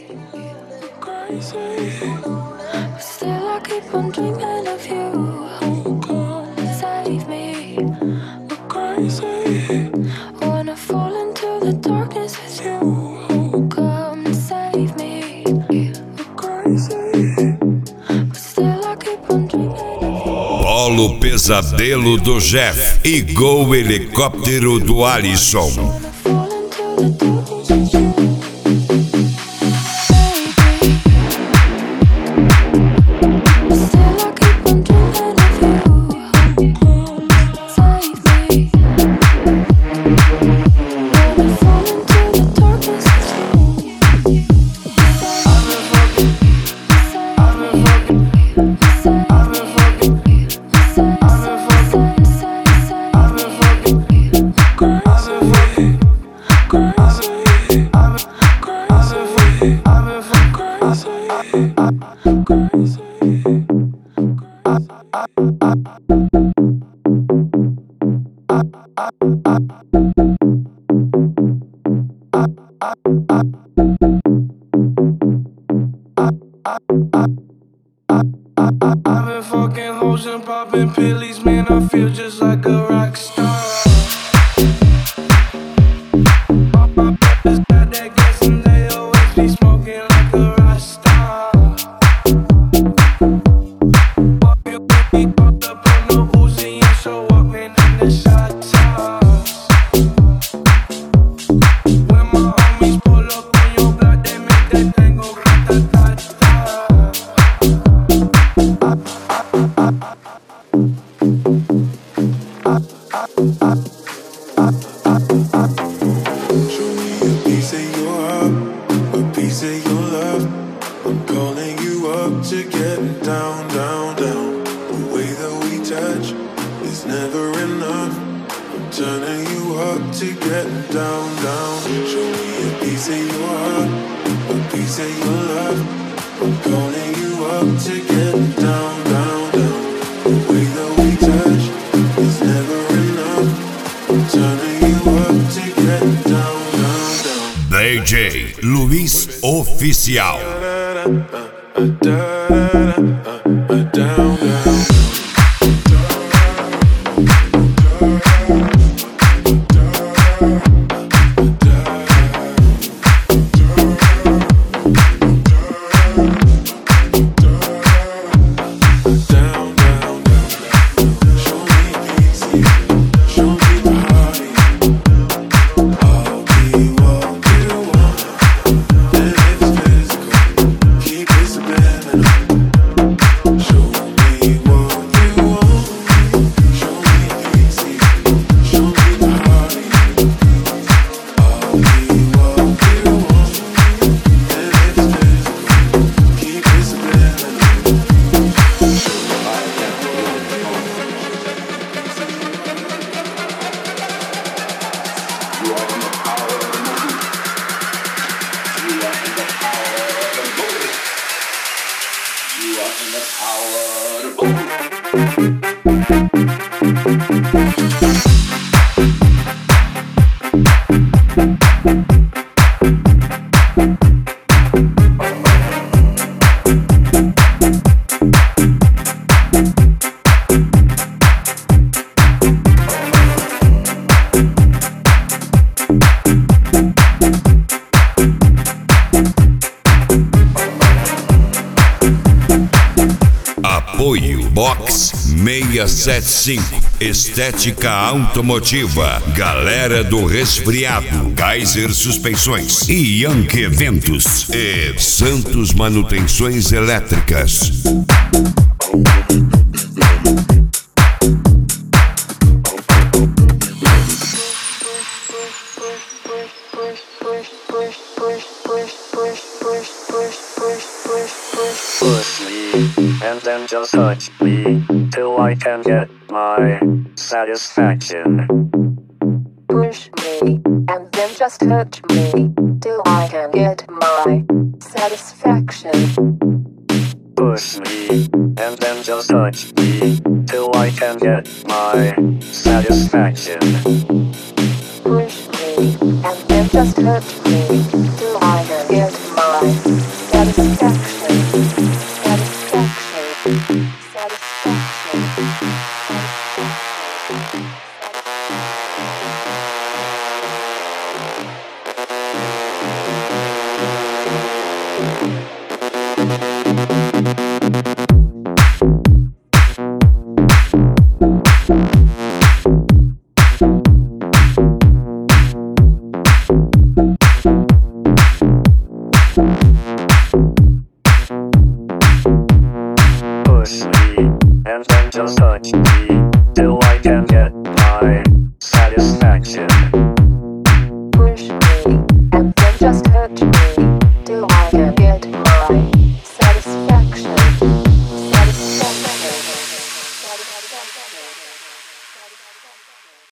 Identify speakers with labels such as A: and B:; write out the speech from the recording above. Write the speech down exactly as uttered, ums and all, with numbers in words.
A: crazy. But still I keep on dreaming of you. Oh, come save me. We're crazy. When I fall into the darkness with you. Oh, come save me. We're crazy. But still I keep on dreaming of you.
B: Polo Pesadelo do Jeff e Gol Helicóptero do Alisson.
A: When I fall into the darkness with you.
C: I've been fucking hoes and popping pillies, man, I feel just like a rock star. My brothers got that gas and they always be smoking like a rock star. Walking with me, caught up on the Uzi and show up, man, in the shot toss. When my homies pull up on your block, they make that thing go rat-ta-ta-ta.
D: Show me a piece of your heart, a piece of your love. I'm calling you up to getting down, down, down. The way that we touch is never enough. I'm turning you up to getting down, down. Show me a piece of your heart, a piece of your love. I'm calling you up to getting down, down, down. The way that we touch is never enough. I'm turning you up to getting down, down, down.
B: D J Luiz Oficial.
D: Down, down, down.
B: Apoio Box seiscentos e setenta e cinco, Estética Automotiva, Galera do Resfriado, Kaiser Suspensões, Yankee Eventos e Santos Manutenções Elétricas.
E: Push me, and then just touch me, till I can get my satisfaction.
F: Push me, and then just touch me, till I can get my satisfaction.
E: Push me, and then just touch me, till I can get my satisfaction.
F: Push me, and then just touch me, till I can get my my satisfaction. Satisfaction. Satisfaction.
E: Push me, and then just touch me, till I can get my satisfaction.